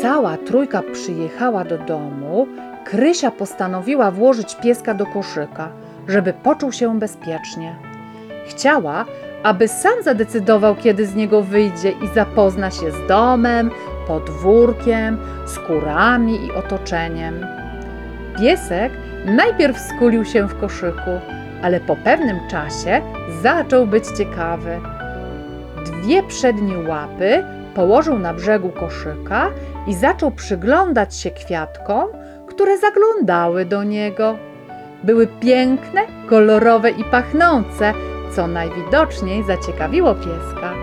cała trójka przyjechała do domu, Krysia postanowiła włożyć pieska do koszyka, żeby poczuł się bezpiecznie. Chciała, aby sam zadecydował, kiedy z niego wyjdzie i zapozna się z domem, podwórkiem, z kurami i otoczeniem. Piesek najpierw skulił się w koszyku, ale po pewnym czasie zaczął być ciekawy. Dwie przednie łapy położył na brzegu koszyka i zaczął przyglądać się kwiatkom, które zaglądały do niego. Były piękne, kolorowe i pachnące, co najwidoczniej zaciekawiło pieska.